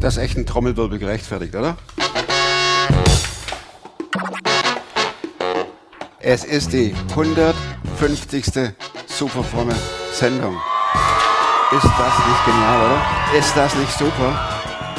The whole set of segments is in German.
Das ist echt ein Trommelwirbel gerechtfertigt, oder? Es ist die 150. Superfromme Sendung. Ist das nicht genial, oder? Ist das nicht super?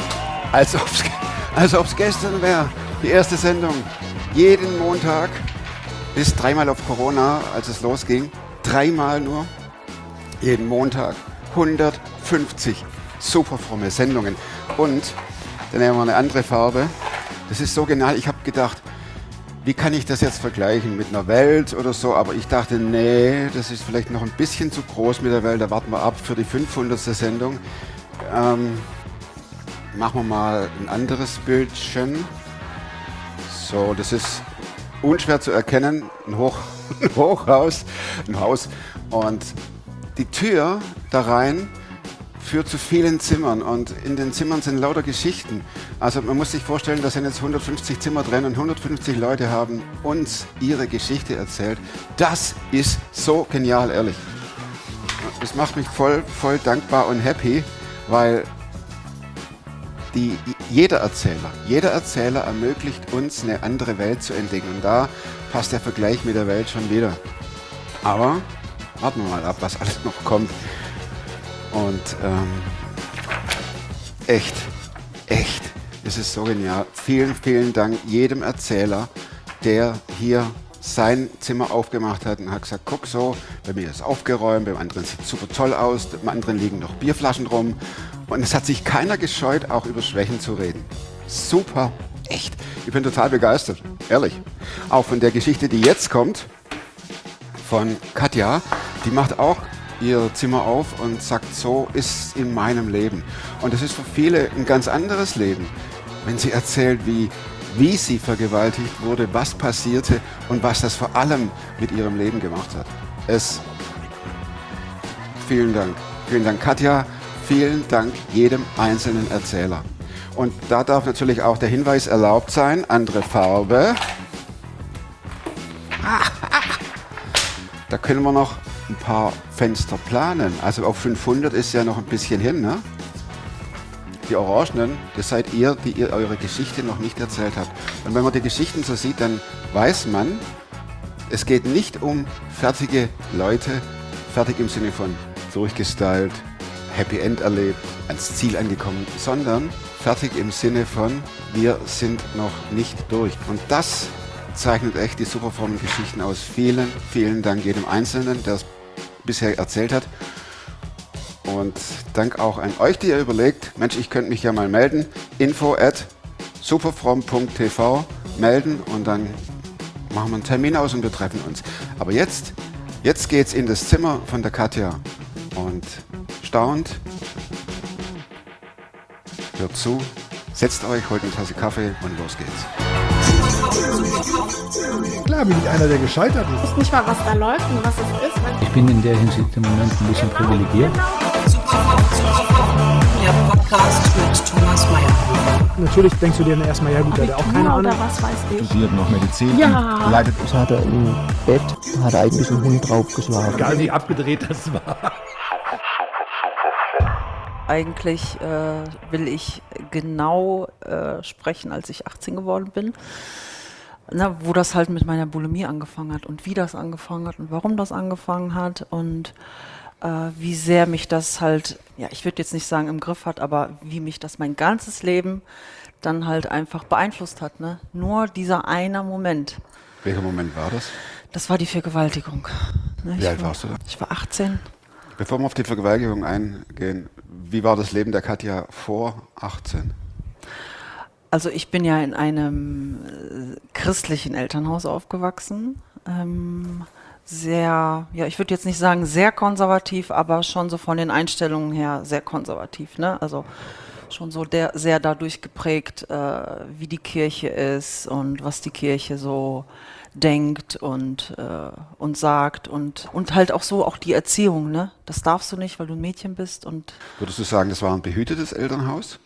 Als ob's gestern wäre. Die erste Sendung. Jeden Montag. Bis dreimal auf Corona, als es losging. Dreimal nur. Jeden Montag. 150 superfromme Sendungen. Und dann nehmen wir eine andere Farbe. Das ist so genial. Ich habe gedacht, wie kann ich das jetzt vergleichen mit einer Welt oder so? Aber ich dachte, nee, das ist vielleicht noch ein bisschen zu groß mit der Welt. Da warten wir ab für die 500. Sendung. Machen wir mal ein anderes Bildchen. So, das ist unschwer zu erkennen. Ein Hochhaus, ein Haus. Und die Tür da rein führt zu vielen Zimmern und in den Zimmern sind lauter Geschichten. Also man muss sich vorstellen, da sind jetzt 150 Zimmer drin und 150 Leute haben uns ihre Geschichte erzählt. Das ist so genial, ehrlich. Das macht mich voll dankbar und happy, weil jeder Erzähler ermöglicht uns eine andere Welt zu entdecken. Und da passt der Vergleich mit der Welt schon wieder. Aber warten wir mal ab, was alles noch kommt. Und echt, es ist so genial. Vielen Dank jedem Erzähler, der hier sein Zimmer aufgemacht hat und hat gesagt, guck so, bei mir ist aufgeräumt, beim anderen sieht es super toll aus, beim anderen liegen noch Bierflaschen rum. Und es hat sich keiner gescheut, auch über Schwächen zu reden. Super, echt. Ich bin total begeistert, ehrlich. Auch von der Geschichte, die jetzt kommt, von Katja, die macht auch ihr Zimmer auf und sagt, so ist es in meinem Leben. Und es ist für viele ein ganz anderes Leben, wenn sie erzählt, wie sie vergewaltigt wurde, was passierte und was das vor allem mit ihrem Leben gemacht hat. Vielen Dank Katja, vielen Dank jedem einzelnen Erzähler. Und da darf natürlich auch der Hinweis erlaubt sein, andere Farbe. Da können wir noch ein paar Fenster planen. Also auf 500 ist ja noch ein bisschen hin, ne? Die Orangenen, das seid ihr, die ihr eure Geschichte noch nicht erzählt habt. Und wenn man die Geschichten so sieht, dann weiß man, es geht nicht um fertige Leute, fertig im Sinne von durchgestylt, Happy End erlebt, ans Ziel angekommen, sondern fertig im Sinne von, wir sind noch nicht durch. Und das zeichnet echt die Superformen-Geschichten aus. Vielen Dank jedem Einzelnen, der es bisher erzählt hat. Und Dank auch an euch, die ihr überlegt, Mensch, ich könnte mich ja mal melden. info@superfrom.tv melden und dann machen wir einen Termin aus und wir treffen uns. Aber jetzt geht's in das Zimmer von der Katja und staunt, hört zu, setzt euch, holt eine Tasse Kaffee und los geht's. Klar bin ich einer, der gescheitert ist. Ich weiß nicht mal, was da läuft und was es ist. Ich bin in der Hinsicht im Moment ein bisschen privilegiert. Der Podcast mit Thomas Mayer. Natürlich denkst du dir dann erstmal, ja gut, der hat auch keine Ahnung. Oder was weiß ich. Studiert noch Medizin. Ja. Leidet. Das hat er im Bett, hat er eigentlich einen Hund draufgeschlagen. Egal wie abgedreht das war. Eigentlich will ich genau sprechen, als ich 18 geworden bin. Na, wo das halt mit meiner Bulimie angefangen hat und wie das angefangen hat und warum das angefangen hat und wie sehr mich das halt, ja, ich würde jetzt nicht sagen im Griff hat, aber wie mich das mein ganzes Leben dann halt einfach beeinflusst hat. Ne? Nur dieser eine Moment. Welcher Moment war das? Das war die Vergewaltigung. Ne? Wie alt warst du da? Ich war 18. Bevor wir auf die Vergewaltigung eingehen, wie war das Leben der Katja vor 18? Also ich bin ja in einem christlichen Elternhaus aufgewachsen. Sehr, ja, ich würde jetzt nicht sagen sehr konservativ, aber schon so von den Einstellungen her sehr konservativ. Ne? Also schon so sehr dadurch geprägt, wie die Kirche ist und was die Kirche so denkt und sagt und halt auch so auch die Erziehung. Ne? Das darfst du nicht, weil du ein Mädchen bist. Und würdest du sagen, das war ein behütetes Elternhaus?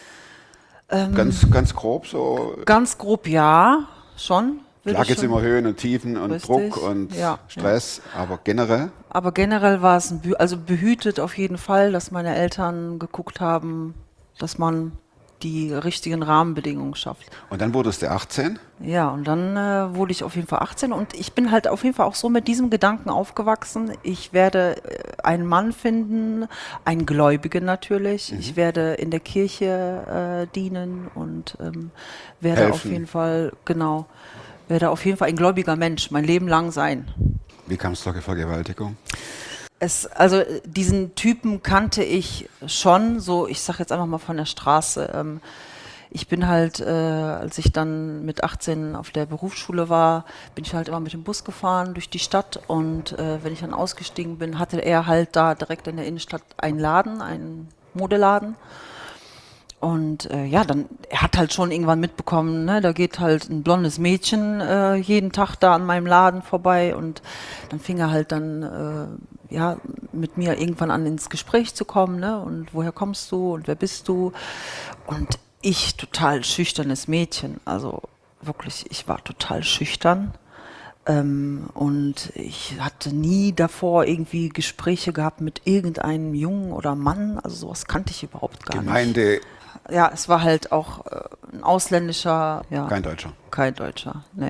Ganz grob so? Ganz grob ja, schon. Klar gibt es immer Höhen und Tiefen und richtig, Druck und Stress, aber generell? Aber generell war es also behütet auf jeden Fall, dass meine Eltern geguckt haben, dass man die richtigen Rahmenbedingungen schafft. Und dann wurdest du 18? Ja, und dann wurde ich auf jeden Fall 18 und ich bin halt auf jeden Fall auch so mit diesem Gedanken aufgewachsen, ich werde einen Mann finden, einen Gläubigen natürlich, ich werde in der Kirche dienen und werde Helfen. auf jeden Fall, genau, werde auf jeden Fall ein gläubiger Mensch mein Leben lang sein. Wie kam es zur Vergewaltigung? Also diesen Typen kannte ich schon, so ich sag jetzt einfach mal von der Straße. Ich bin halt, als ich dann mit 18 auf der Berufsschule war, bin ich halt immer mit dem Bus gefahren durch die Stadt und wenn ich dann ausgestiegen bin, hatte er halt da direkt in der Innenstadt einen Laden, einen Modeladen. Und ja, dann, er hat halt schon irgendwann mitbekommen, ne, da geht halt ein blondes Mädchen jeden Tag da an meinem Laden vorbei und dann fing er halt dann, ja, mit mir irgendwann an ins Gespräch zu kommen, ne, und woher kommst du und wer bist du? Und ich, total schüchternes Mädchen, also wirklich, ich war total schüchtern. Und ich hatte nie davor irgendwie Gespräche gehabt mit irgendeinem Jungen oder Mann, also sowas kannte ich überhaupt gar nicht. Gemeinde, Ja, es war halt auch ein ausländischer, ja. kein Deutscher. Kein Deutscher, ne.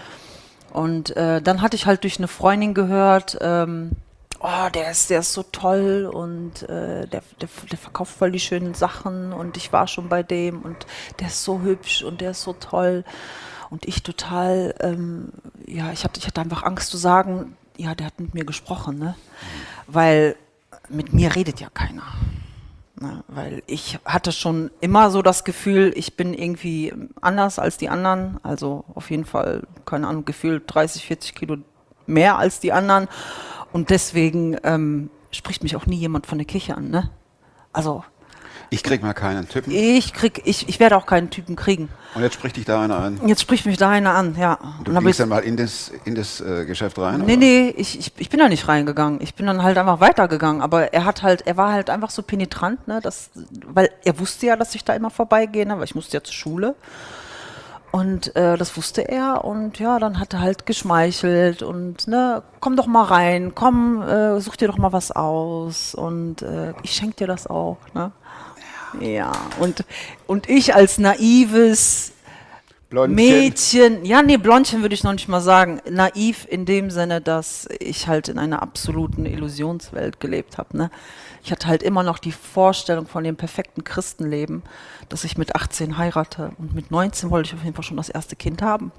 Und dann hatte ich halt durch eine Freundin gehört, oh, der ist so toll und der verkauft voll die schönen Sachen und ich war schon bei dem und der ist so hübsch und der ist so toll. Und ich total, ja, ich hatte einfach Angst zu sagen, ja, der hat mit mir gesprochen, ne? Weil mit mir redet ja keiner. Ne? Weil ich hatte schon immer so das Gefühl, ich bin irgendwie anders als die anderen. Also auf jeden Fall, keine Ahnung, gefühlt 30, 40 Kilo mehr als die anderen. Und deswegen spricht mich auch nie jemand von der Kirche an, ne? Also Ich krieg mal keinen Typen. ich werde auch keinen Typen kriegen. Und jetzt spricht dich da einer an. Jetzt spricht mich da einer an, ja. Du Und dann gehst dann mal in das Geschäft rein? Nee, ich bin da nicht reingegangen. Ich bin dann halt einfach weitergegangen. Aber er war halt einfach so penetrant, ne, weil er wusste ja, dass ich da immer vorbeigehe, ne, weil ich musste ja zur Schule. Und das wusste er und ja, dann hat er halt geschmeichelt und ne, komm doch mal rein, komm, such dir doch mal was aus und ich schenke dir das auch, ne? Ja, und ich als naives Blondchen. Mädchen, ja, nee, Blondchen würde ich noch nicht mal sagen, naiv in dem Sinne, dass ich halt in einer absoluten Illusionswelt gelebt habe, ne? Ich hatte halt immer noch die Vorstellung von dem perfekten Christenleben, dass ich mit 18 heirate und mit 19 wollte ich auf jeden Fall schon das erste Kind haben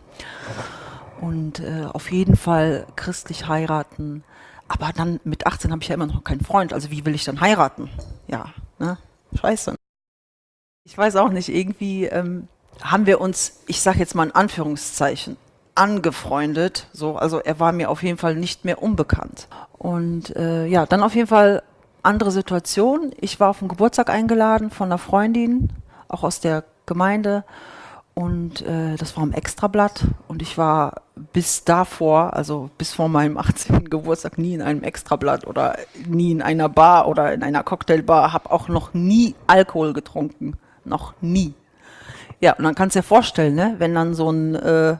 und auf jeden Fall christlich heiraten, aber dann mit 18 habe ich ja immer noch keinen Freund, also wie will ich dann heiraten? Ja, ne? Scheiße. Ich weiß auch nicht, irgendwie haben wir uns, ich sage jetzt mal in Anführungszeichen, angefreundet. So, also er war mir auf jeden Fall nicht mehr unbekannt. Und ja, dann auf jeden Fall andere Situation. Ich war auf den Geburtstag eingeladen von einer Freundin, auch aus der Gemeinde. Und das war im Extrablatt. Und ich war bis davor, also bis vor meinem 18. Geburtstag, nie in einem Extrablatt oder nie in einer Bar oder in einer Cocktailbar. Habe auch noch nie Alkohol getrunken. Noch nie. Ja, und dann kannst du dir vorstellen, ne, wenn dann so ein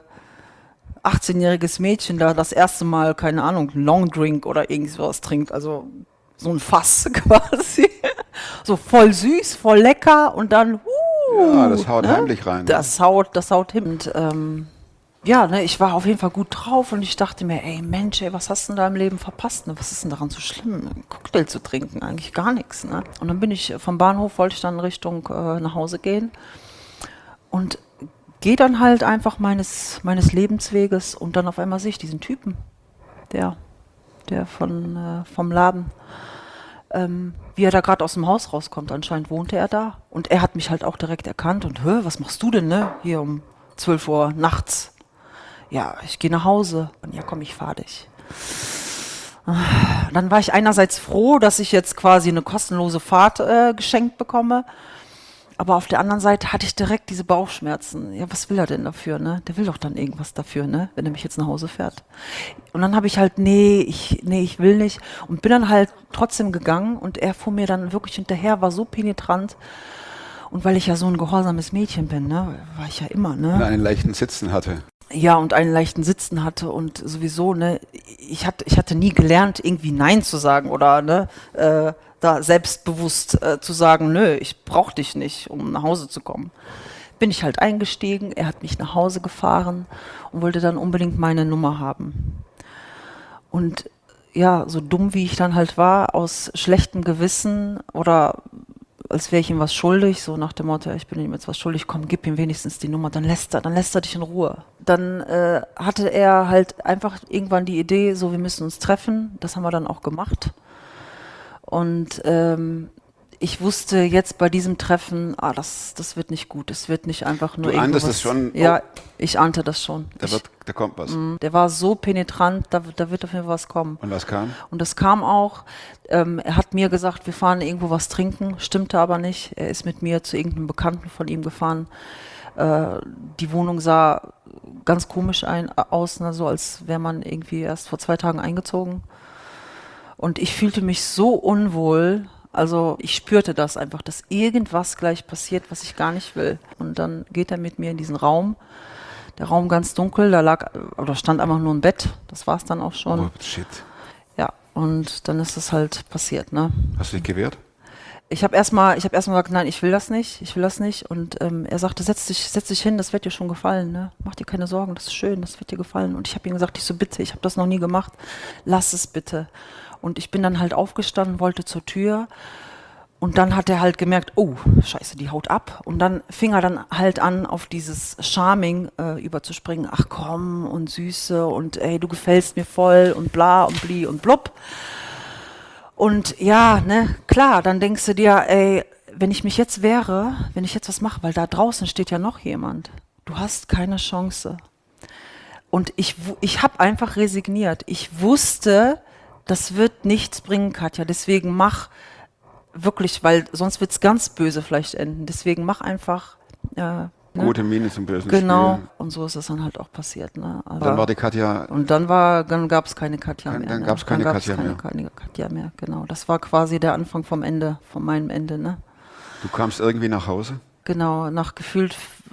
18-jähriges Mädchen da das erste Mal, keine Ahnung, einen Longdrink oder irgendwas trinkt, also so ein Fass quasi. So voll süß, voll lecker und dann, Ja, das haut ne? heimlich rein. Das haut hin. Und, ja, ne, ich war auf jeden Fall gut drauf und ich dachte mir, ey Mensch, ey, was hast du denn da im Leben verpasst? Ne? Was ist denn daran so schlimm, einen Cocktail zu trinken? Eigentlich gar nichts. Ne? Und dann bin ich vom Bahnhof, wollte ich dann Richtung nach Hause gehen und gehe dann halt einfach meines Lebensweges und dann auf einmal sehe ich diesen Typen, der vom Laden, wie er da gerade aus dem Haus rauskommt. Anscheinend wohnte er da und er hat mich halt auch direkt erkannt und, was machst du denn, ne? Hier um 12 Uhr nachts. Ja, ich gehe nach Hause. Und ja, komm, ich fahr dich. Dann war ich einerseits froh, dass ich jetzt quasi eine kostenlose Fahrt geschenkt bekomme. Aber auf der anderen Seite hatte ich direkt diese Bauchschmerzen. Ja, was will er denn dafür, ne? Der will doch dann irgendwas dafür, ne? Wenn er mich jetzt nach Hause fährt. Und dann habe ich halt, ich will nicht. Und bin dann halt trotzdem gegangen und er fuhr mir dann wirklich hinterher, war so penetrant. Und weil ich ja so ein gehorsames Mädchen bin, ne, war ich ja immer, Und ne? einen leichten Sitzen hatte. Ja, und einen leichten Sitzen hatte und sowieso, ne, ich hatte nie gelernt, irgendwie Nein zu sagen oder ne, da selbstbewusst zu sagen, nö, ich brauche dich nicht, um nach Hause zu kommen. Bin ich halt eingestiegen, er hat mich nach Hause gefahren und wollte dann unbedingt meine Nummer haben. Und ja, so dumm wie ich dann halt war, aus schlechtem Gewissen oder als wäre ich ihm was schuldig, so nach dem Motto, ich bin ihm jetzt was schuldig, komm, gib ihm wenigstens die Nummer, dann lässt er dich in Ruhe. Dann hatte er halt einfach irgendwann die Idee, so wir müssen uns treffen, das haben wir dann auch gemacht. Und ich wusste jetzt bei diesem Treffen, das wird nicht gut, es wird nicht einfach nur Du ahntest es schon? Ja, ich ahnte das schon. Da kommt was. Der war so penetrant, da wird auf jeden Fall was kommen. Und was kam? Und das kam auch. Er hat mir gesagt, wir fahren irgendwo was trinken, stimmte aber nicht. Er ist mit mir zu irgendeinem Bekannten von ihm gefahren. Die Wohnung sah ganz komisch aus, ne, so als wäre man irgendwie erst vor 2 Tagen eingezogen. Und ich fühlte mich so unwohl. Also ich spürte das einfach, dass irgendwas gleich passiert, was ich gar nicht will. Und dann geht er mit mir in diesen Raum. Der Raum ganz dunkel, da stand einfach nur ein Bett. Das war es dann auch schon. Oh, shit. Ja, und dann ist es halt passiert, ne? Hast du dich gewehrt? Ich habe erstmal gesagt, nein, ich will das nicht. Und er sagte, setz dich hin, das wird dir schon gefallen, ne? Mach dir keine Sorgen, das ist schön, das wird dir gefallen. Und ich habe ihm gesagt, bitte, ich habe das noch nie gemacht, lass es bitte. Und ich bin dann halt aufgestanden, wollte zur Tür. Und dann hat er halt gemerkt, oh, scheiße, die haut ab. Und dann fing er dann halt an, auf dieses Charming überzuspringen. Ach komm, und Süße und ey, du gefällst mir voll und bla und bli und blub. Und ja, ne, klar, dann denkst du dir, ey, wenn ich jetzt was mache, weil da draußen steht ja noch jemand. Du hast keine Chance. Und ich habe einfach resigniert. Ich wusste, das wird nichts bringen, Katja. Deswegen mach wirklich, weil sonst wird es ganz böse vielleicht enden. Deswegen mach einfach. Ne? Gute Miene zum bösen Genau. Spiel. Und so ist es dann halt auch passiert. Ne? Aber Dann war die Katja. und dann gab es keine Katja mehr. Dann ne? gab es keine Katja mehr. Keine Katja mehr, genau. Das war quasi der Anfang vom Ende, von meinem Ende. Ne? Du kamst irgendwie nach Hause? Genau, nach gefühlt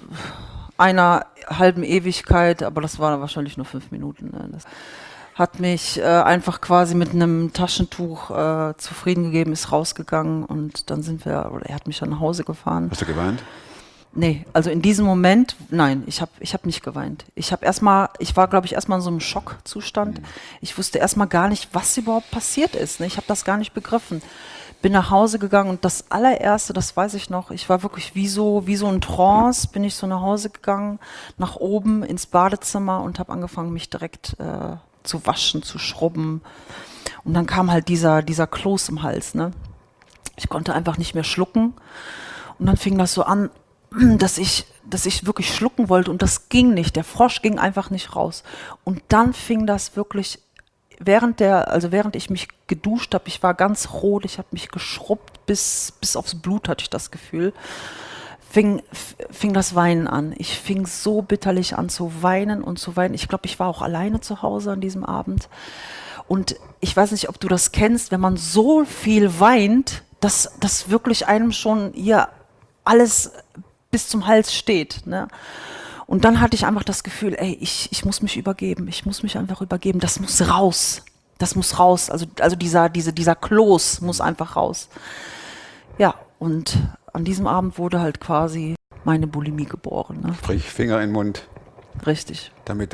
einer halben Ewigkeit, aber das war wahrscheinlich nur 5 Minuten. Ne? Das hat mich einfach quasi mit einem Taschentuch zufrieden gegeben, ist rausgegangen und dann er hat mich dann nach Hause gefahren. Hast du geweint? Nee, also in diesem Moment, nein, ich hab nicht geweint. Ich war, glaube ich, erstmal in so einem Schockzustand. Ich wusste erstmal gar nicht, was überhaupt passiert ist. Ne? Ich habe das gar nicht begriffen. Bin nach Hause gegangen und das allererste, das weiß ich noch, ich war wirklich wie so ein Trance, bin ich so nach Hause gegangen, nach oben ins Badezimmer und habe angefangen, mich direkt zu waschen, zu schrubben. Und dann kam halt dieser Kloß im Hals. Ne? Ich konnte einfach nicht mehr schlucken. Und dann fing das so an, dass ich wirklich schlucken wollte und das ging nicht. Der Frosch ging einfach nicht raus. Und dann fing das wirklich, während ich mich geduscht habe, ich war ganz rot, ich habe mich geschrubbt, bis aufs Blut hatte ich das Gefühl, fing das Weinen an. Ich fing so bitterlich an zu weinen und zu weinen. Ich glaube, ich war auch alleine zu Hause an diesem Abend. Und ich weiß nicht, ob du das kennst, wenn man so viel weint, dass das wirklich einem schon hier alles bis zum Hals steht. Ne? Und dann hatte ich einfach das Gefühl, ey, ich muss mich übergeben. Ich muss mich einfach übergeben. Das muss raus. Das muss raus. Also dieser Kloß muss einfach raus. Ja, und an diesem Abend wurde halt quasi meine Bulimie geboren. Ne? Sprich, Finger in den Mund. Richtig. Damit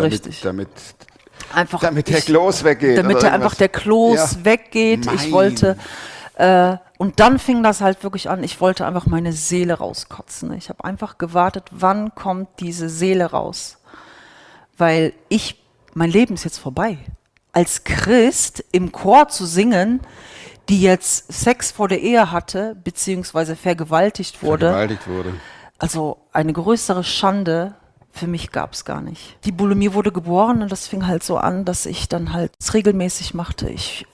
Einfach, der Kloß weggeht. Damit oder einfach der Kloß weggeht. Ich wollte, und dann fing das halt wirklich an, ich wollte einfach meine Seele rauskotzen. Ne? Ich habe einfach gewartet, wann kommt diese Seele raus? Weil mein Leben ist jetzt vorbei. Als Christ im Chor zu singen, die jetzt Sex vor der Ehe hatte, beziehungsweise vergewaltigt wurde. Also eine größere Schande für mich gab es gar nicht. Die Bulimie wurde geboren und das fing halt so an, dass ich dann halt es regelmäßig machte.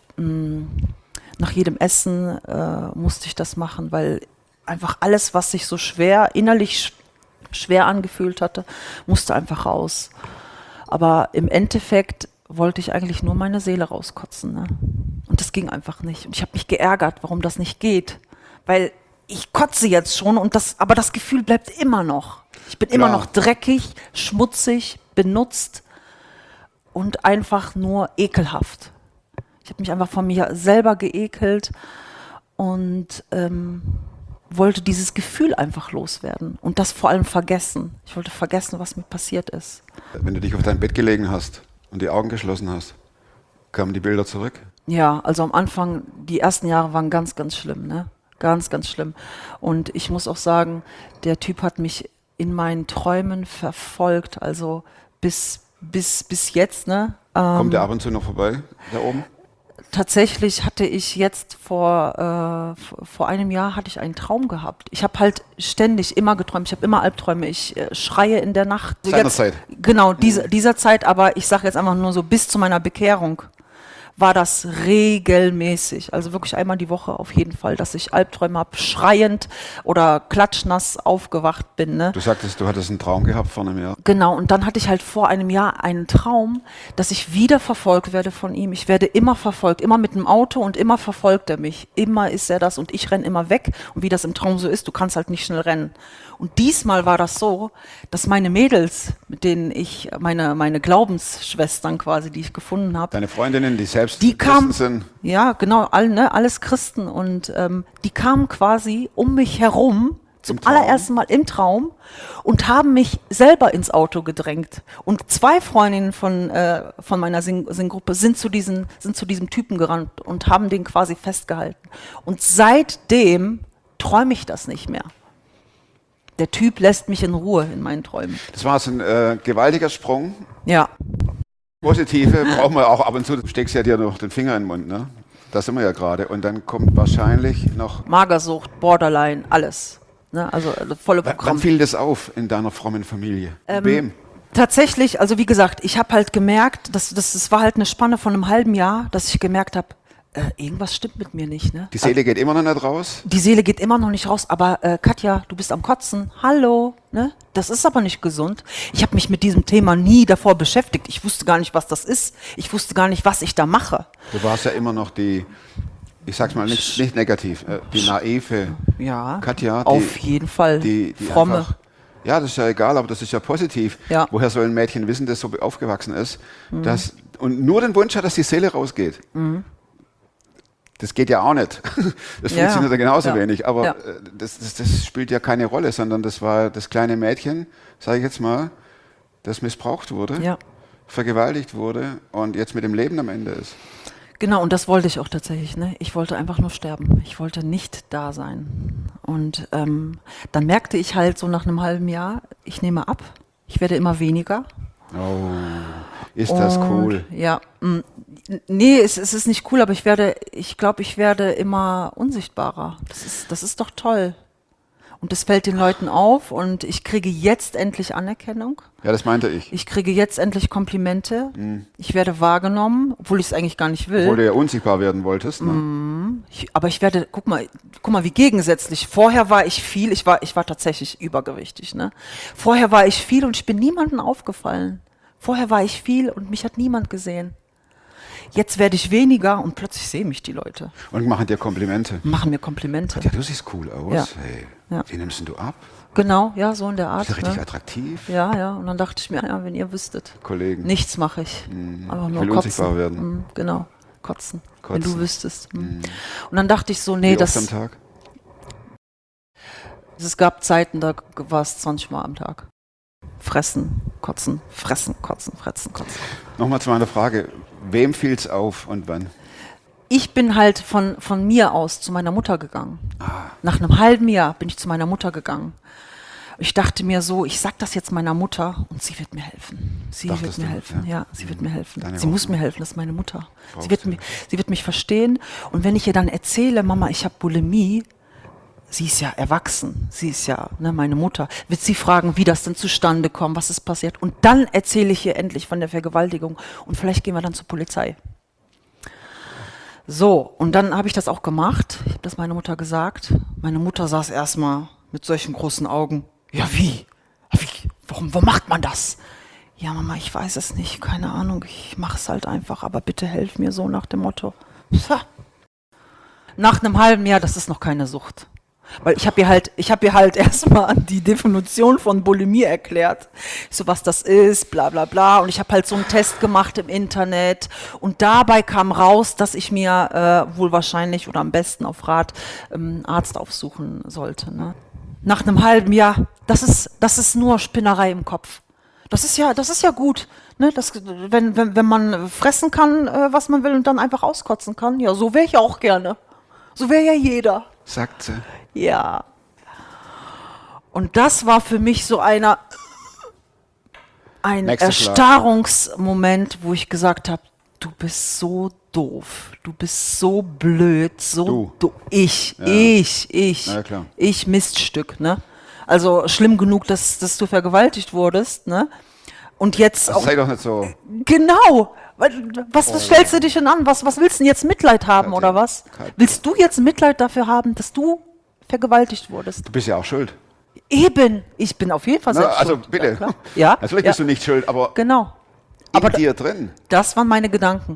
Nach jedem Essen musste ich das machen, weil einfach alles, was sich so innerlich schwer angefühlt hatte, musste einfach raus. Aber im Endeffekt wollte ich eigentlich nur meine Seele rauskotzen. Ne? Und das ging einfach nicht. Und ich habe mich geärgert, warum das nicht geht. Weil ich kotze jetzt schon, aber das Gefühl bleibt immer noch. Ich bin immer noch dreckig, schmutzig, benutzt und einfach nur ekelhaft. Ich habe mich einfach von mir selber geekelt und wollte dieses Gefühl einfach loswerden und das vor allem vergessen. Ich wollte vergessen, was mir passiert ist. Wenn du dich auf dein Bett gelegen hast und die Augen geschlossen hast, kamen die Bilder zurück? Ja, also am Anfang, die ersten Jahre waren ganz, ganz schlimm, ne? Ganz, ganz schlimm. Und ich muss auch sagen, der Typ hat mich in meinen Träumen verfolgt, also bis jetzt, ne? Kommt der ab und zu noch vorbei, da oben? Tatsächlich hatte ich jetzt vor einem Jahr hatte ich einen Traum gehabt. Ich habe halt ständig immer geträumt. Ich habe immer Albträume. Ich schreie in der Nacht. Seinerzeit. Genau, dieser Zeit. Aber ich sage jetzt einfach nur so, bis zu meiner Bekehrung war das regelmäßig. Also wirklich einmal die Woche auf jeden Fall, dass ich Albträume habe, schreiend oder klatschnass aufgewacht bin. Ne? Du sagtest, du hattest einen Traum gehabt vor einem Jahr. Genau, und dann hatte ich halt vor einem Jahr einen Traum, dass ich wieder verfolgt werde von ihm. Ich werde immer verfolgt, immer mit dem Auto und immer verfolgt er mich. Immer ist er das und ich renne immer weg. Und wie das im Traum so ist, du kannst halt nicht schnell rennen. Und diesmal war das so, dass meine Mädels, mit denen ich, meine Glaubensschwestern quasi, die ich gefunden habe, Deine Freundinnen, die selbst die Christen kamen, sind. ja genau, alles Christen und die kamen quasi um mich herum zum Traum? allerersten Mal im Traum und haben mich selber ins Auto gedrängt. Und 2 Freundinnen von meiner Singgruppe sind zu diesem Typen gerannt und haben den quasi festgehalten. Und seitdem träume ich das nicht mehr. Der Typ lässt mich in Ruhe in meinen Träumen. Das war so ein gewaltiger Sprung. Ja. Positive brauchen wir auch ab und zu. Du steckst ja dir noch den Finger in den Mund, ne? Da sind wir ja gerade. Und dann kommt wahrscheinlich noch... Magersucht, Borderline, alles. Ne? Also volle Wann Programm. fiel das auf in deiner frommen Familie? Wem? Tatsächlich, also wie gesagt, ich habe halt gemerkt, das war halt eine Spanne von einem halben Jahr, dass ich gemerkt habe, irgendwas stimmt mit mir nicht. Ne? Die Seele geht immer noch nicht raus? Die Seele geht immer noch nicht raus, aber Katja, du bist am Kotzen. Hallo, ne? Das ist aber nicht gesund. Ich habe mich mit diesem Thema nie davor beschäftigt. Ich wusste gar nicht, was das ist. Ich wusste gar nicht, was ich da mache. Du warst ja immer noch die, ich sag's mal nicht negativ, die naive Ja, Katja. auf jeden Fall. Die Fromme. einfach, ja, das ist ja egal, aber das ist ja positiv. Ja. Woher soll ein Mädchen wissen, das so aufgewachsen ist, und nur den Wunsch hat, dass die Seele rausgeht? Das geht ja auch nicht. Das Ja. funktioniert ja genauso Ja. wenig. Aber Ja. das spielt ja keine Rolle, sondern das war das kleine Mädchen, sage ich jetzt mal, das missbraucht wurde, Ja. vergewaltigt wurde und jetzt mit dem Leben am Ende ist. Genau, und das wollte ich auch tatsächlich. Ne? Ich wollte einfach nur sterben. Ich wollte nicht da sein. Und dann merkte ich halt so nach einem halben Jahr, ich nehme ab, ich werde immer weniger. Oh, ist das cool. Ja, nee, es ist nicht cool, aber ich glaube, ich werde immer unsichtbarer. Das ist doch toll. Und das fällt den Leuten auf und ich kriege jetzt endlich Anerkennung. Ja, das meinte ich. Ich kriege jetzt endlich Komplimente. Ich werde wahrgenommen, obwohl ich es eigentlich gar nicht will. Obwohl du ja unsichtbar werden wolltest. Ne? Aber ich werde, guck mal, wie gegensätzlich. Vorher war ich viel, ich war tatsächlich übergewichtig. Ne? Vorher war ich viel und ich bin niemandem aufgefallen. Vorher war ich viel und mich hat niemand gesehen. Jetzt werde ich weniger und plötzlich sehen mich die Leute. Und machen dir Komplimente. Machen mir Komplimente. Ja, du siehst cool aus. Ja. Hey, Ja. wie nimmst denn du ab? Genau, ja, so in der Du Art. bist ja richtig Ne? attraktiv. Ja, ja. Und dann dachte ich mir, ja, wenn ihr wüsstet. Kollegen. Nichts mache ich. Einfach Ich nur will kotzen. unsichtbar werden. Genau, kotzen. Wenn Kotzen. du wüsstest. Und dann dachte ich so, nee, Wie oft am das. Tag? Es gab Zeiten, da war es 20 Mal am Tag. Fressen, kotzen, fressen, kotzen, fressen, kotzen. Nochmal zu meiner Frage. Wem fiel's auf und wann? Ich bin halt von mir aus zu meiner Mutter gegangen. Nach einem halben Jahr bin ich zu meiner Mutter gegangen. Ich dachte mir so, ich sag das jetzt meiner Mutter und sie wird mir helfen. Sie Dachtest wird mir du, helfen. ja? Ja, sie wird mir helfen. Deine Sie muss Hoffnung. mir helfen, das ist meine Mutter. Brauchst Sie wird mich verstehen. Und wenn ich ihr dann erzähle, Mama, ich habe Bulimie, sie ist ja erwachsen, sie ist ja meine Mutter, wird sie fragen, wie das denn zustande kommt, was ist passiert. Und dann erzähle ich ihr endlich von der Vergewaltigung und vielleicht gehen wir dann zur Polizei. So, und dann habe ich das auch gemacht. Ich habe das meiner Mutter gesagt. Meine Mutter saß erstmal mit solchen großen Augen. Ja, wie? Warum macht man das? Ja, Mama, ich weiß es nicht, keine Ahnung, ich mache es halt einfach, aber bitte helf mir so nach dem Motto. Pah. Nach einem halben Jahr, das ist noch keine Sucht. Weil ich habe ihr halt erstmal die Definition von Bulimie erklärt, so was das ist, bla bla bla. Und ich habe halt so einen Test gemacht im Internet und dabei kam raus, dass ich mir wohl wahrscheinlich oder am besten auf Rat Arzt aufsuchen sollte. Ne? Nach einem halben Jahr, das ist nur Spinnerei im Kopf. Das ist ja gut. Ne? Wenn man fressen kann, was man will und dann einfach auskotzen kann, ja, so wäre ich auch gerne. So wäre ja jeder. Sagt sie. Ja. Und das war für mich so ein Nächster Schlag. Erstarrungsmoment, wo ich gesagt habe, du bist so doof, du bist so blöd, ich, Na klar. ich Miststück, ne? Also schlimm genug, dass du vergewaltigt wurdest, ne? Und jetzt Das sei doch nicht so. Genau. Was stellst du dich denn an? Was willst du denn jetzt Mitleid haben, Katja, oder was? Katja. Willst du jetzt Mitleid dafür haben, dass du vergewaltigt wurdest? Du bist ja auch schuld. Eben. Ich bin auf jeden Fall Na, selbst also schuld. bitte. Ja, klar. Ja, Natürlich ja. bist du nicht schuld, aber Genau. in Aber dir drin. das waren meine Gedanken.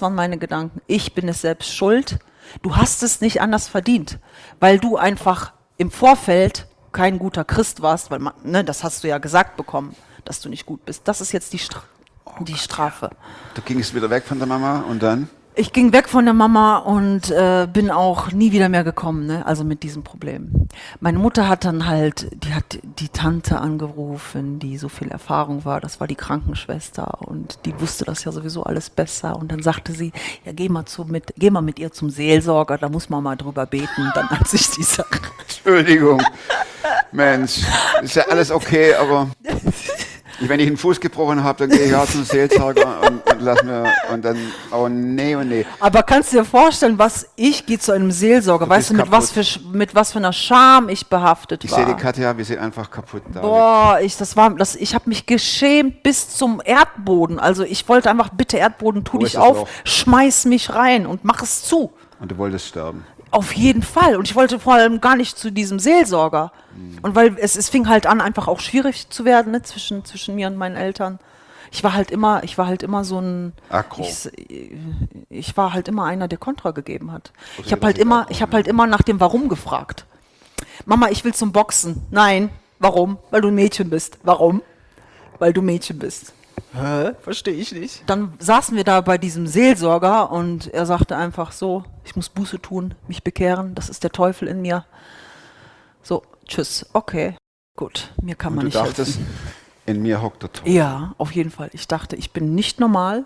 Ich bin es selbst schuld. Du hast es nicht anders verdient, weil du einfach im Vorfeld kein guter Christ warst, weil das hast du ja gesagt bekommen, dass du nicht gut bist. Das ist jetzt die Strafe. Du gingst wieder weg von der Mama und dann? Ich ging weg von der Mama und bin auch nie wieder mehr gekommen, ne? Also mit diesem Problem. Meine Mutter hat dann halt, die hat die Tante angerufen, die so viel Erfahrung war, das war die Krankenschwester und die wusste das ja sowieso alles besser und dann sagte sie, ja geh mal mit ihr zum Seelsorger, da muss man mal drüber beten. Dann hat sich die Sache... Entschuldigung. Mensch, ist ja alles okay, aber wenn ich einen Fuß gebrochen habe, dann gehe ich auch zum Seelsorger und lass mir und dann, oh nee. Aber kannst du dir vorstellen, ich gehe zu einem Seelsorger, weißt du, mit was für einer Scham ich behaftet Ich war. sehe die Katja, wie sie einfach kaputt da liegt. Boah, ich habe mich geschämt bis zum Erdboden. Also ich wollte einfach, bitte Erdboden, tu Wo dich ist das auf, Loch? schmeiß mich rein und mach es zu. Und du wolltest sterben. Auf jeden Fall. Und ich wollte vor allem gar nicht zu diesem Seelsorger. Und weil es fing halt an, einfach auch schwierig zu werden, ne, zwischen mir und meinen Eltern. Ich war halt immer so ein... Aggro. Ich war halt immer einer, der Kontra gegeben hat. Okay, Ich habe das halt ist immer, aggro, ich habe halt immer nach dem Warum gefragt. Mama, ich will zum Boxen. Nein. Warum? Weil du ein Mädchen bist. Warum? Weil du Mädchen bist. Hä? Verstehe ich nicht. Dann saßen wir da bei diesem Seelsorger und er sagte einfach so, ich muss Buße tun, mich bekehren, das ist der Teufel in mir. So, tschüss, okay, gut, mir kann Und man du nicht dachtest, helfen. in mir hockt der Teufel. Ja, auf jeden Fall. Ich dachte, ich bin nicht normal.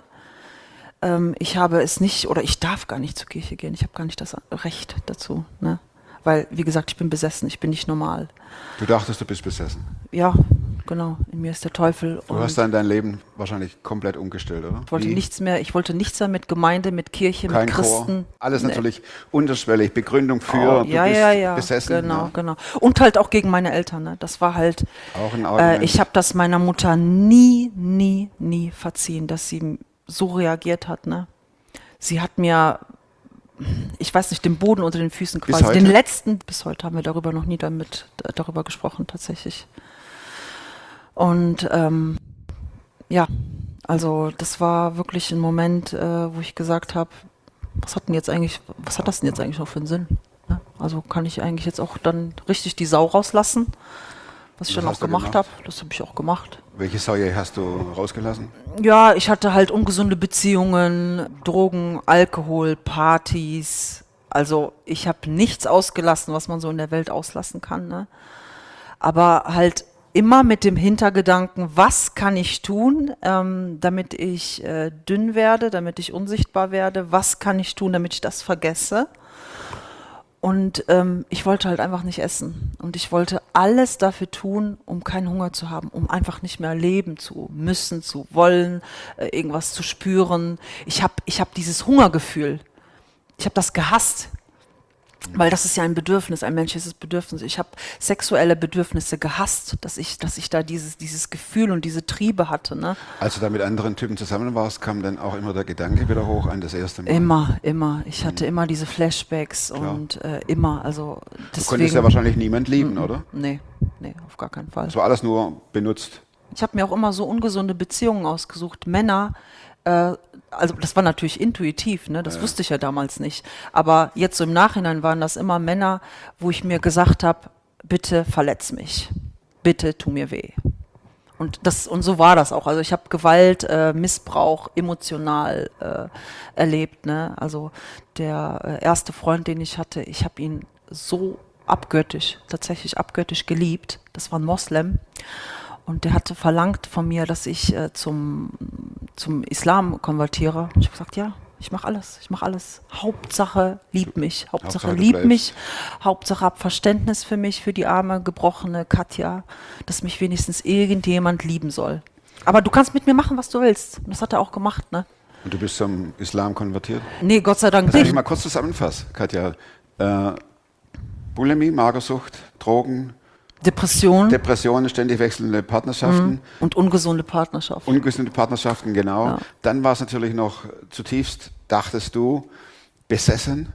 Ich habe es nicht, oder ich darf gar nicht zur Kirche gehen. Ich habe gar nicht das Recht dazu. Ne? Weil, wie gesagt, ich bin besessen, ich bin nicht normal. Du dachtest, du bist besessen. Ja, genau, in mir ist der Teufel. Du hast dann dein Leben wahrscheinlich komplett umgestellt, oder? Ich wollte nichts mehr mit Gemeinde, mit Kirche, Kein mit Christen. Chor. Alles Nee. natürlich unterschwellig. Begründung für, du bist besessen. Genau, Ja. genau. Und halt auch gegen meine Eltern. Ne? Das war halt, Auch ein Argument. ich habe das meiner Mutter nie verziehen, dass sie so reagiert hat. Ne? Sie hat mir, ich weiß nicht, den Boden unter den Füßen Bis quasi. heute? Den letzten, bis heute haben wir darüber noch nie darüber gesprochen, tatsächlich. Und ja, also das war wirklich ein Moment, wo ich gesagt habe, was hat das denn jetzt eigentlich noch für einen Sinn? Ne? Also kann ich eigentlich jetzt auch dann richtig die Sau rauslassen, was ich Was dann auch hast du gemacht gemacht? habe. Das habe ich auch gemacht. Welche Säue hast du rausgelassen? Ja, ich hatte halt ungesunde Beziehungen, Drogen, Alkohol, Partys. Also ich habe nichts ausgelassen, was man so in der Welt auslassen kann. Ne? Aber halt immer mit dem Hintergedanken, was kann ich tun, damit ich dünn werde, damit ich unsichtbar werde? Was kann ich tun, damit ich das vergesse? Und ich wollte halt einfach nicht essen. Und ich wollte alles dafür tun, um keinen Hunger zu haben, um einfach nicht mehr leben zu müssen, zu wollen, irgendwas zu spüren. Ich hab dieses Hungergefühl, ich habe das gehasst. Weil das ist ja ein Bedürfnis, ein menschliches Bedürfnis. Ich habe sexuelle Bedürfnisse gehasst, dass ich da dieses Gefühl und diese Triebe hatte. Ne? Als du da mit anderen Typen zusammen warst, kam dann auch immer der Gedanke wieder hoch an das erste Mal. Immer. Ich hatte immer diese Flashbacks und immer. Also Du deswegen, konntest ja wahrscheinlich niemand lieben, oder? Nee, auf gar keinen Fall. Es war alles nur benutzt. Ich habe mir auch immer so ungesunde Beziehungen ausgesucht. Männer, also das war natürlich intuitiv, ne? Das wusste ich ja damals nicht. Aber jetzt so im Nachhinein waren das immer Männer, wo ich mir gesagt habe, bitte verletz mich, bitte tu mir weh. Und so war das auch. Also ich habe Gewalt, Missbrauch emotional erlebt. Ne? Also der erste Freund, den ich hatte, ich habe ihn so tatsächlich abgöttisch geliebt. Das war ein Moslem. Und der hatte verlangt von mir, dass ich zum Islam konvertiere. Und ich habe gesagt, ja, ich mache alles. Hauptsache lieb mich, Hauptsache du lieb bleibst. mich, Hauptsache hab Verständnis für mich, für die arme, gebrochene Katja, dass mich wenigstens irgendjemand lieben soll. Aber du kannst mit mir machen, was du willst. Und das hat er auch gemacht, ne? Und du bist zum Islam konvertiert? Nee, Gott sei Dank Also wenn ich nicht. mal kurz zusammenfasse, Katja. Bulimie, Magersucht, Drogen, Depression Depressionen, ständig wechselnde Partnerschaften, und ungesunde Partnerschaft. ungesunde Partnerschaften, genau. Ja. Dann war es natürlich noch zutiefst, dachtest du, besessen.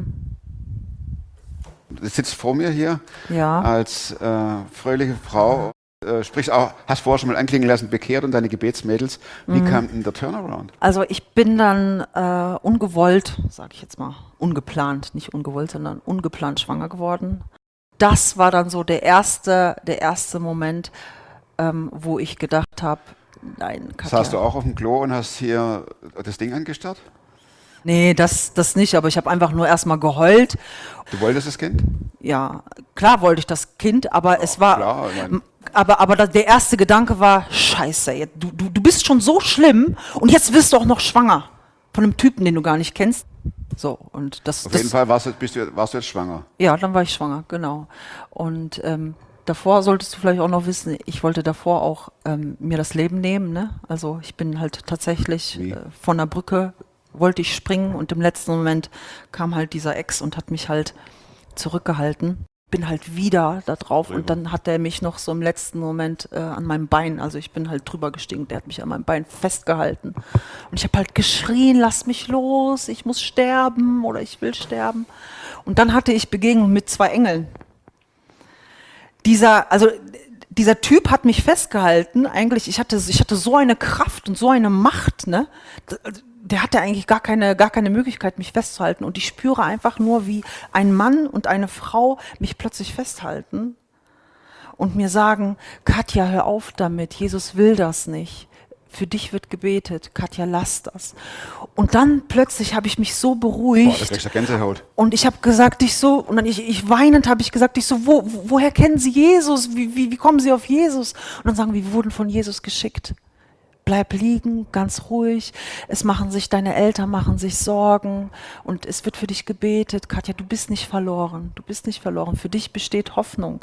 Du sitzt vor mir hier Ja. als fröhliche Frau, sprichst auch, hast vorher schon mal anklingen lassen, bekehrt und deine Gebetsmädels. Wie kam denn der Turnaround? Also ich bin dann ungewollt, sage ich jetzt mal, ungeplant, nicht ungewollt, sondern ungeplant schwanger geworden. Das war dann so der erste Moment, wo ich gedacht habe, nein, Katja. Saßt du auch auf dem Klo und hast hier das Ding angestarrt? Nee, das nicht, aber ich habe einfach nur erstmal geheult. Du wolltest das Kind? Ja, klar wollte ich das Kind, aber es war, klar, ich mein- aber der erste Gedanke war, scheiße, du bist schon so schlimm und jetzt wirst du auch noch schwanger von einem Typen, den du gar nicht kennst. So, und das, Auf jeden Fall warst du jetzt schwanger. Ja, dann war ich schwanger, genau. Und davor solltest du vielleicht auch noch wissen, ich wollte davor auch mir das Leben nehmen. Ne? Also ich bin halt tatsächlich Wie? von der Brücke, wollte ich springen und im letzten Moment kam halt dieser Ex und hat mich halt zurückgehalten. Bin halt wieder da drauf und dann hat er mich noch so im letzten Moment an meinem Bein, also ich bin halt drüber gestiegen, der hat mich an meinem Bein festgehalten. Und ich habe halt geschrien, lass mich los, ich muss sterben oder ich will sterben. Und dann hatte ich Begegnung mit 2 Engeln. Dieser Typ hat mich festgehalten, eigentlich, ich hatte so eine Kraft und so eine Macht, ne? Der hatte eigentlich gar keine Möglichkeit, mich festzuhalten. Und ich spüre einfach nur, wie ein Mann und eine Frau mich plötzlich festhalten und mir sagen, Katja, hör auf damit, Jesus will das nicht. Für dich wird gebetet, Katja, lass das. Und dann plötzlich habe ich mich so Boah, da beruhigt. kriegst du Gänsehaut. Und ich habe gesagt, und dann ich weinend habe ich gesagt, woher kennen Sie Jesus? Wie kommen Sie auf Jesus? Und dann sagen wir wurden von Jesus geschickt. Bleib liegen, ganz ruhig. Deine Eltern machen sich Sorgen und es wird für dich gebetet. Katja, du bist nicht verloren. Du bist nicht verloren. Für dich besteht Hoffnung.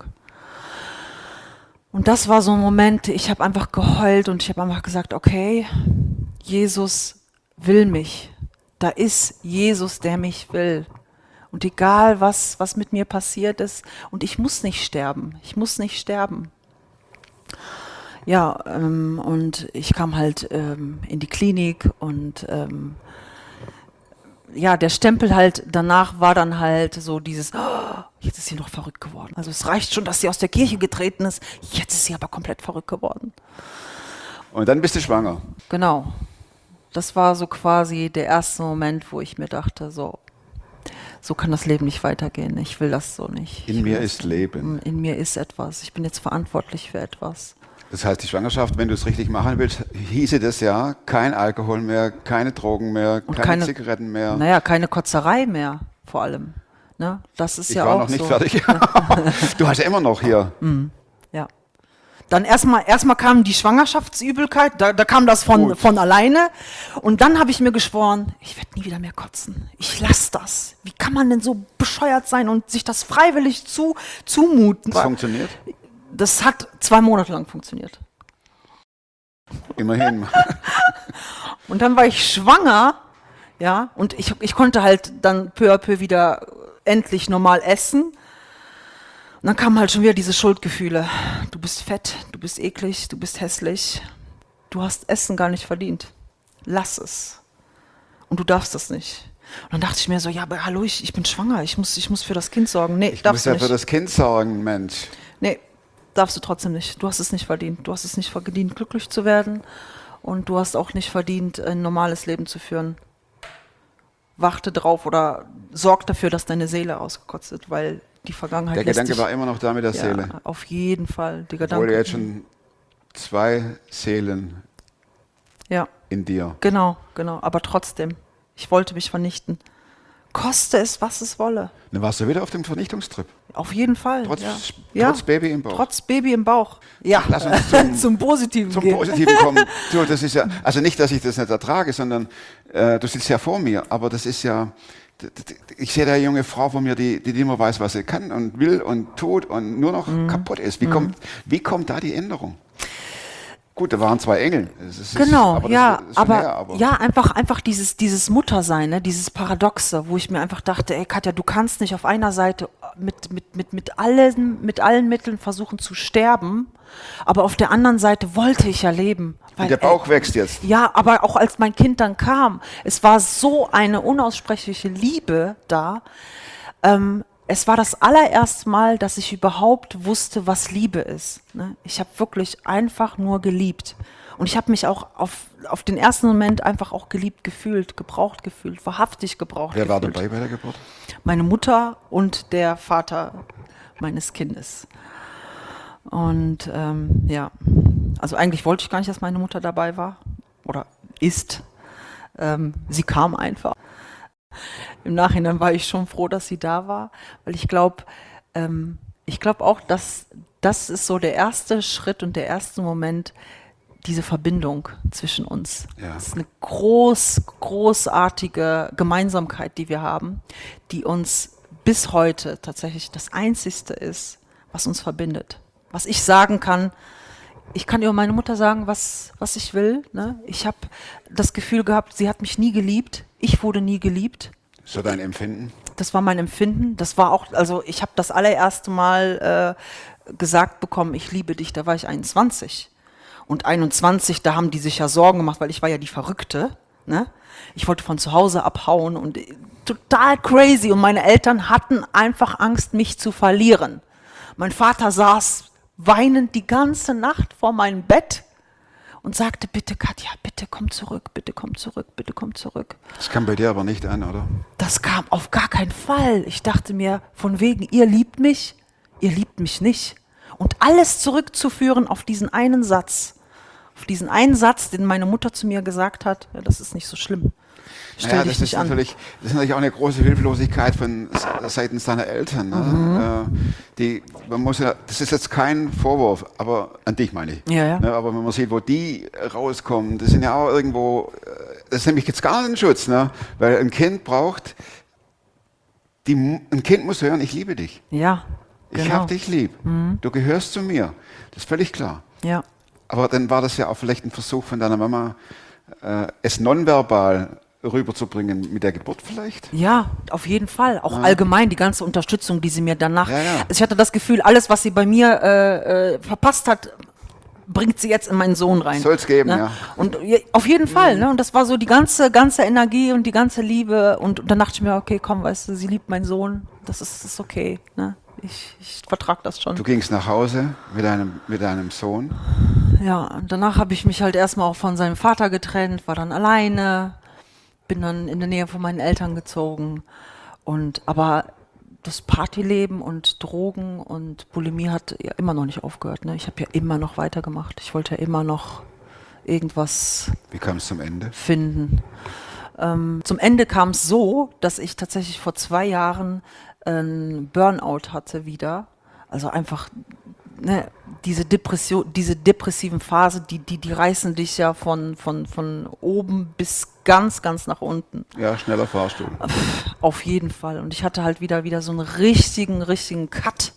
Und das war so ein Moment, ich habe einfach geheult und ich habe einfach gesagt, okay, Jesus will mich. Da ist Jesus, der mich will. Und egal, was mit mir passiert ist, und ich muss nicht sterben. Ich muss nicht sterben. Ja, und ich kam halt in die Klinik und ja, der Stempel halt danach war dann halt so dieses, oh, jetzt ist sie noch verrückt geworden. Also es reicht schon, dass sie aus der Kirche getreten ist, jetzt ist sie aber komplett verrückt geworden. Und dann bist du schwanger. Genau. Das war so quasi der erste Moment, wo ich mir dachte, so kann das Leben nicht weitergehen. Ich will das so nicht. In mir ist Leben. In mir ist etwas. Ich bin jetzt verantwortlich für etwas. Das heißt, die Schwangerschaft, wenn du es richtig machen willst, hieße das ja, kein Alkohol mehr, keine Drogen mehr, Und keine Zigaretten mehr. Naja, keine Kotzerei mehr, vor allem. Ne? Das ist Ich ja war auch noch nicht so. fertig. Du hast ja immer noch hier. Ja. Dann erstmal kam die Schwangerschaftsübelkeit, da kam das von alleine. Und dann habe ich mir geschworen, ich werde nie wieder mehr kotzen. Ich lasse das. Wie kann man denn so bescheuert sein und sich das freiwillig zumuten? Das funktioniert. Das hat 2 Monate lang funktioniert. Immerhin. Und dann war ich schwanger, ja, und ich konnte halt dann peu à peu wieder endlich normal essen. Und dann kamen halt schon wieder diese Schuldgefühle. Du bist fett, du bist eklig, du bist hässlich. Du hast Essen gar nicht verdient. Lass es. Und du darfst das nicht. Und dann dachte ich mir so, ja, aber hallo, ich bin schwanger, ich muss für das Kind sorgen. Nee, Ich muss darfst du ja nicht. für das Kind sorgen, Mensch. Nee, darfst du trotzdem nicht. Du hast es nicht verdient. Du hast es nicht verdient, glücklich zu werden. und du hast auch nicht verdient, ein normales Leben zu führen. Warte drauf oder sorg dafür, dass deine Seele ausgekotzt wird, weil die Vergangenheit Der lässt Gedanke dich, war immer noch da mit der Seele. Ja, auf jeden Fall. Die Obwohl Gedanke. du jetzt schon 2 Seelen Ja, in dir. genau. Aber trotzdem, ich wollte mich vernichten. Koste es, was es wolle. Dann warst du wieder auf dem Vernichtungstrip. Auf jeden Fall. Trotz, ja. trotz Baby im Bauch. Trotz Baby im Bauch. Ja, Lass uns zum Positiven zum gehen. Positiven kommen. Du, das ist ja, also nicht, dass ich das nicht ertrage, sondern du sitzt ja vor mir, aber das ist ja, ich sehe da eine junge Frau vor mir, die nicht mehr weiß, was sie kann und will und tut und nur noch kaputt ist. Wie kommt da die Änderung? Gut, da waren 2 Engel. Genau, aber ja, das ist schon aber, mehr, ja, einfach dieses Muttersein, ne, dieses Paradoxe, wo ich mir einfach dachte, ey Katja, du kannst nicht auf einer Seite mit allen Mitteln versuchen zu sterben, aber auf der anderen Seite wollte ich ja leben. Und der Bauch wächst jetzt. Ja, aber auch als mein Kind dann kam, es war so eine unaussprechliche Liebe da. Es war das allererste Mal, dass ich überhaupt wusste, was Liebe ist. Ne? Ich habe wirklich einfach nur geliebt. Und ich habe mich auch auf den ersten Moment einfach auch geliebt gefühlt, gebraucht gefühlt, wahrhaftig gebraucht Wer war gefühlt. dabei bei der Geburt? Meine Mutter und der Vater meines Kindes. Und ja, also eigentlich wollte ich gar nicht, dass meine Mutter dabei war oder ist. Sie kam einfach. Im Nachhinein war ich schon froh, dass sie da war, weil ich glaube auch, dass das ist so der erste Schritt und der erste Moment, diese Verbindung zwischen uns. Ja. Das ist eine großartige Gemeinsamkeit, die wir haben, die uns bis heute tatsächlich das Einzigste ist, was uns verbindet. Was ich sagen kann, ich kann über meine Mutter sagen, was ich will. Ne? Ich habe das Gefühl gehabt, sie hat mich nie geliebt, ich wurde nie geliebt. So dein Empfinden? Das war mein Empfinden. Das war auch, also ich habe das allererste Mal gesagt bekommen, ich liebe dich, da war ich 21. Und 21, da haben die sich ja Sorgen gemacht, weil ich war ja die Verrückte. Ne? Ich wollte von zu Hause abhauen und total crazy. Und meine Eltern hatten einfach Angst, mich zu verlieren. Mein Vater saß weinend die ganze Nacht vor meinem Bett und sagte, bitte Katja, bitte komm zurück, bitte komm zurück, bitte komm zurück. Das kam bei dir aber nicht an, oder? Das kam auf gar keinen Fall. Ich dachte mir, von wegen, ihr liebt mich nicht. Und alles zurückzuführen auf diesen einen Satz. Auf diesen einen Satz, den meine Mutter zu mir gesagt hat, ja, das ist nicht so schlimm. Stell dich das nicht ist an. natürlich auch eine große Hilflosigkeit seitens deiner Eltern. Ne? Das ist jetzt kein Vorwurf, aber an dich meine ich. Ja. Ne? Aber wenn man sieht, wo die rauskommen, das sind ja auch irgendwo, das ist nämlich jetzt gar nicht ein Schutz, ne? Weil ein Kind braucht, ein Kind muss hören, ich liebe dich. Ja, Ich genau. habe dich lieb. Du gehörst zu mir. Das ist völlig klar. Ja. Aber dann war das ja auch vielleicht ein Versuch von deiner Mama, es nonverbal rüberzubringen mit der Geburt vielleicht? Ja, auf jeden Fall. Auch allgemein die ganze Unterstützung, die sie mir danach. Ja. Also ich hatte das Gefühl, alles, was sie bei mir verpasst hat, bringt sie jetzt in meinen Sohn rein. Soll es geben, Ne? ja. Und auf jeden Fall. Ne? Und das war so die ganze Energie und die ganze Liebe. Und dann dachte ich mir, okay, komm, weißt du, sie liebt meinen Sohn. Das ist okay. Ne? Ich vertrag das schon. Du gingst nach Hause mit deinem Sohn. Ja, und danach habe ich mich halt erstmal auch von seinem Vater getrennt, war dann alleine, bin dann in der Nähe von meinen Eltern gezogen. Aber das Partyleben und Drogen und Bulimie hat ja immer noch nicht aufgehört. Ne? Ich habe ja immer noch weitergemacht. Ich wollte ja immer noch irgendwas Wie kam es zum Ende? finden. Zum Ende kam es so, dass ich tatsächlich vor 2 Jahren einen Burnout hatte wieder. Also einfach diese depressiven Phasen, die reißen dich ja von oben bis ganz, ganz nach unten. Ja, schneller Fahrstuhl. Auf jeden Fall. Und ich hatte halt wieder so einen richtigen Cut.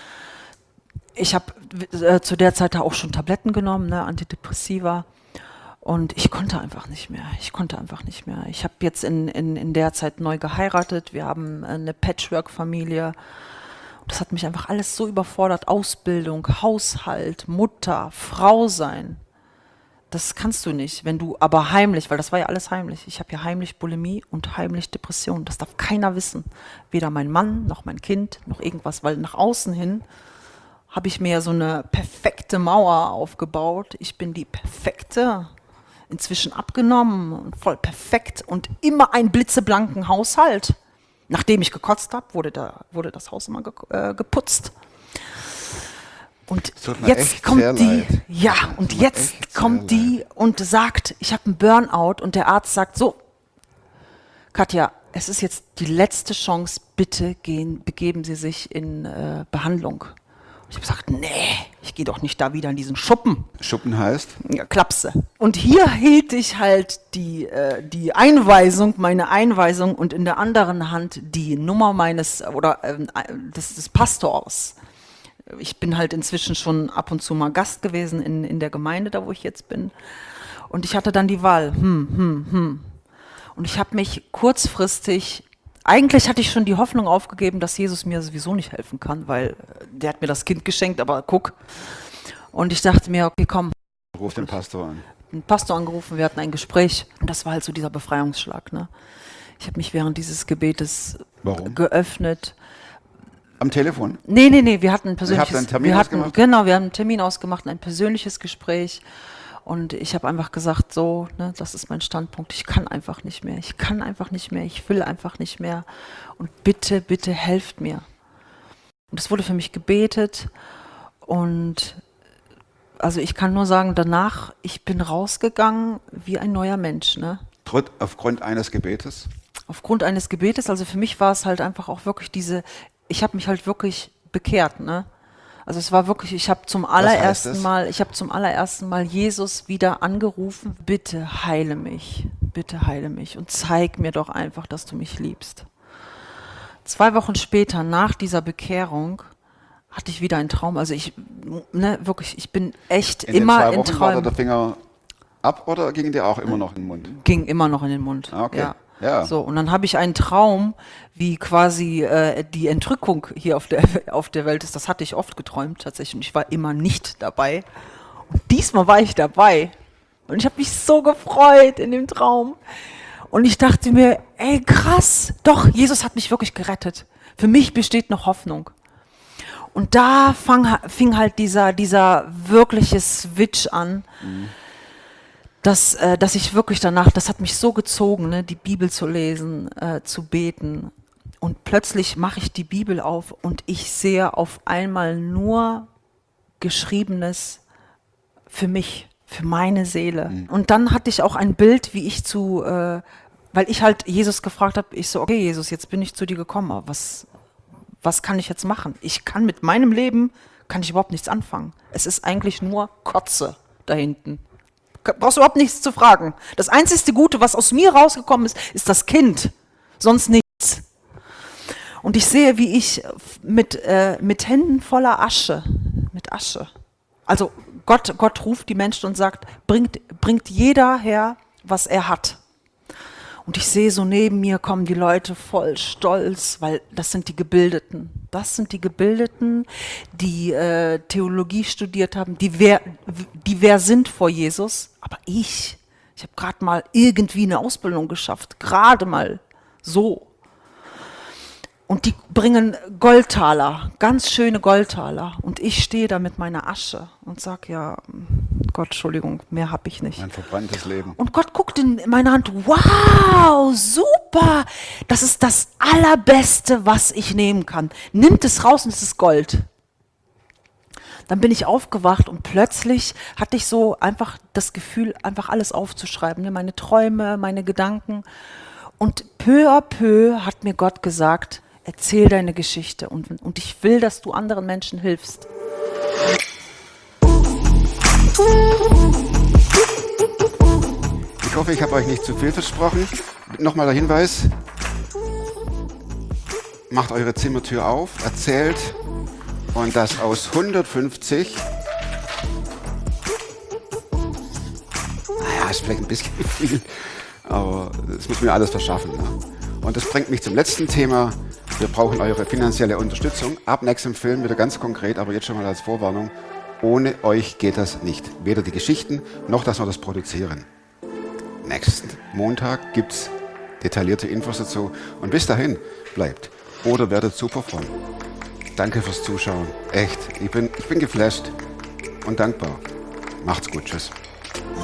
Ich habe zu der Zeit auch schon Tabletten genommen, ne, Antidepressiva. Und ich konnte einfach nicht mehr. Ich habe jetzt in der Zeit neu geheiratet. Wir haben eine Patchwork-Familie. Das hat mich einfach alles so überfordert. Ausbildung, Haushalt, Mutter, Frau sein. Das kannst du nicht, wenn du aber heimlich, weil das war ja alles heimlich. Ich habe ja heimlich Bulimie und heimlich Depression. Das darf keiner wissen. Weder mein Mann, noch mein Kind, noch irgendwas. Weil nach außen hin habe ich mir ja so eine perfekte Mauer aufgebaut. Ich bin die Perfekte. inzwischen abgenommen und voll perfekt und immer einen blitzeblanken Haushalt. Nachdem ich gekotzt habe, wurde das Haus immer geputzt. Und tut mir jetzt echt kommt sehr die, leid. ja, und jetzt kommt die und sagt, ich habe einen Burnout, und der Arzt sagt so, Katja, es ist jetzt die letzte Chance, bitte begeben Sie sich in Behandlung. Und ich habe gesagt, nee, ich gehe doch nicht da wieder in diesen Schuppen. Schuppen heißt? Ja, Klapse. Und hier hielt ich halt die Einweisung, meine Einweisung, und in der anderen Hand die Nummer des Pastors. Ich bin halt inzwischen schon ab und zu mal Gast gewesen in der Gemeinde, da wo ich jetzt bin. Und ich hatte dann die Wahl. Und ich habe mich kurzfristig, eigentlich hatte ich schon die Hoffnung aufgegeben, dass Jesus mir sowieso nicht helfen kann, weil der hat mir das Kind geschenkt, aber guck. Und ich dachte mir, okay, komm. Ruf den Pastor an. Den Pastor angerufen, wir hatten ein Gespräch. Und das war halt so dieser Befreiungsschlag. Ne? Ich habe mich während dieses Gebetes geöffnet. Am Telefon? Nee, wir hatten ein persönliches... Ihr habt einen Termin ausgemacht? Genau, wir haben einen Termin ausgemacht, ein persönliches Gespräch. Und ich habe einfach gesagt, so, ne, das ist mein Standpunkt. Ich kann einfach nicht mehr. Ich will einfach nicht mehr. Und bitte, bitte helft mir. Und es wurde für mich gebetet. Und also ich kann nur sagen, danach, ich bin rausgegangen wie ein neuer Mensch. Ne? Aufgrund eines Gebetes? Aufgrund eines Gebetes. Also für mich war es halt einfach auch wirklich ich habe mich halt wirklich bekehrt, ne? Also es war wirklich, ich habe zum allerersten Mal Jesus wieder angerufen, bitte heile mich und zeig mir doch einfach, dass du mich liebst. 2 Wochen später, nach dieser Bekehrung, hatte ich wieder einen Traum. Also ich bin echt immer in den 2 Wochen war Träumen. der Finger ab oder ging der auch immer noch in den Mund? Ging immer noch in den Mund. Okay. Ja. So, und dann habe ich einen Traum, wie quasi die Entrückung hier auf der Welt ist. Das hatte ich oft geträumt tatsächlich, und ich war immer nicht dabei. Und diesmal war ich dabei. Und ich habe mich so gefreut in dem Traum. Und ich dachte mir, ey, krass, doch, Jesus hat mich wirklich gerettet. Für mich besteht noch Hoffnung. Und da fing halt dieser wirkliche Switch an. Dass ich wirklich danach, das hat mich so gezogen, ne, die Bibel zu lesen, zu beten. Und plötzlich mache ich die Bibel auf und ich sehe auf einmal nur Geschriebenes für mich, für meine Seele. Und dann hatte ich auch ein Bild, wie ich weil ich halt Jesus gefragt habe, ich so, okay Jesus, jetzt bin ich zu dir gekommen, aber was kann ich jetzt machen? Ich kann mit meinem Leben, überhaupt nichts anfangen. Es ist eigentlich nur Kotze da hinten. Brauchst du überhaupt nichts zu fragen. Das einzige Gute, was aus mir rausgekommen ist, ist das Kind. Sonst nichts. Und ich sehe, wie ich mit Händen voller Asche, also Gott ruft die Menschen und sagt, bringt jeder her, was er hat. Und ich sehe so, neben mir kommen die Leute voll stolz, weil das sind die Gebildeten. Das sind die Gebildeten, die Theologie studiert haben, die wer sind vor Jesus. Aber ich habe gerade mal irgendwie eine Ausbildung geschafft, gerade mal so. Und die bringen Goldtaler, ganz schöne Goldtaler. Und ich stehe da mit meiner Asche und sage, ja, Gott, Entschuldigung, mehr habe ich nicht. Ein verbranntes Leben. Und Gott guckt in meine Hand, wow, super, das ist das Allerbeste, was ich nehmen kann. Nimmt es raus und es ist Gold. Dann bin ich aufgewacht und plötzlich hatte ich so einfach das Gefühl, einfach alles aufzuschreiben, ne? Meine Träume, meine Gedanken. Und peu à peu hat mir Gott gesagt, erzähl deine Geschichte und ich will, dass du anderen Menschen hilfst. Ich hoffe, ich habe euch nicht zu viel versprochen. Nochmal der Hinweis. Macht eure Zimmertür auf, erzählt, und das aus 150. Naja, ist vielleicht ein bisschen viel, aber das muss mir alles verschaffen. Ne? Und das bringt mich zum letzten Thema. Wir brauchen eure finanzielle Unterstützung. Ab nächstem Film wieder ganz konkret, aber jetzt schon mal als Vorwarnung. Ohne euch geht das nicht. Weder die Geschichten, noch dass wir das produzieren. Nächsten Montag gibt es detaillierte Infos dazu. Und bis dahin bleibt oder werdet super fromm. Danke fürs Zuschauen. Echt, ich bin geflasht und dankbar. Macht's gut. Tschüss.